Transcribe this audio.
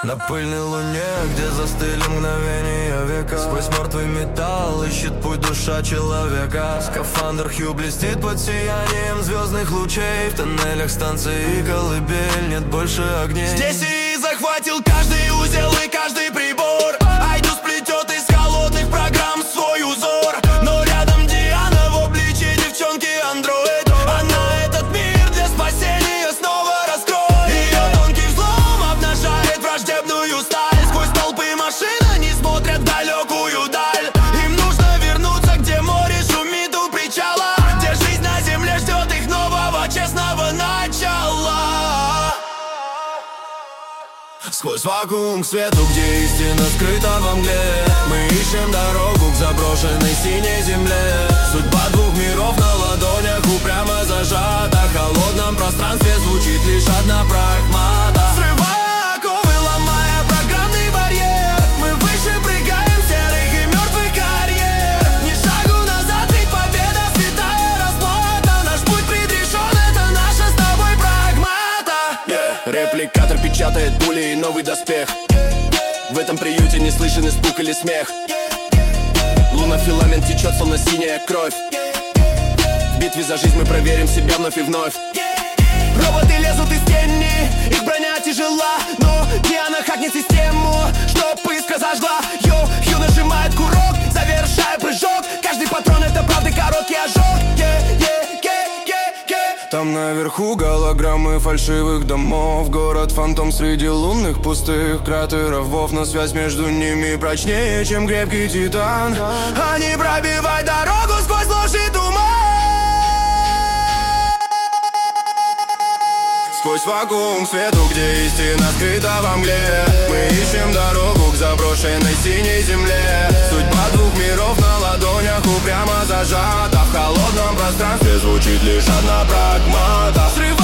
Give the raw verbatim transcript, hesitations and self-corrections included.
На пыльной луне, где застыли мгновения века, сквозь мертвый металл ищет путь душа человека. Скафандр Хью блестит под сиянием звездных лучей. В тоннелях станции и колыбель нет больше огней. Здесь и захватил каждый узел и каждый прибор. Айдус плетет из холодных программ свой узор. Но рядом Диана в обличье девчонки-андроид. Она этот мир для спасения снова раскроет. Ее тонкий взлом обнажает враждебную сталь. Сквозь толпы машин они смотрят в далекую даль. Им нужно вернуться, где море шумит у причала, где жизнь на земле ждет их нового честного начала. Сквозь вакуум к свету, где истина скрыта во мгле, мы ищем дорогу к заброшенной синей земле. Судьба двух миров на ладонях упрямо зажата. В холодном пространстве звучит лишь одна прагмата. Срывая оковы, ломая программный барьер, мы выше прыгаем в серых и мертвых карьер. Ни шагу назад, ведь победа святая расплата. Наш путь предрешен, это наша с тобой прагмата. yeah. Репликатор печатает пули и новый доспех. В этом приюте не слышен испуг или смех. Лунофиламент течет, словно синяя кровь. В битве за жизнь мы проверим себя вновь и вновь. Роботы лезут из тени, их броня тяжела, но Диана хакнет систему, чтоб искра зажгла. Йо, Хью нажимает курок, завершая прыжок. Каждый патрон — это правда короткий ожог. yeah, yeah, yeah, yeah, yeah. Там наверху голограммы фальшивых домов. Город-фантом среди лунных пустых кратеров вов. Но связь между ними прочнее, чем крепкий титан. Они пробивают дорогу сквозь ложь и туман. Сквозь вакуум к свету, где истина скрыта во мгле, мы ищем дорогу к заброшенной синей земле. Судьба двух миров на ладонях упрямо зажата. В холодном пространстве звучит лишь одна прагмата.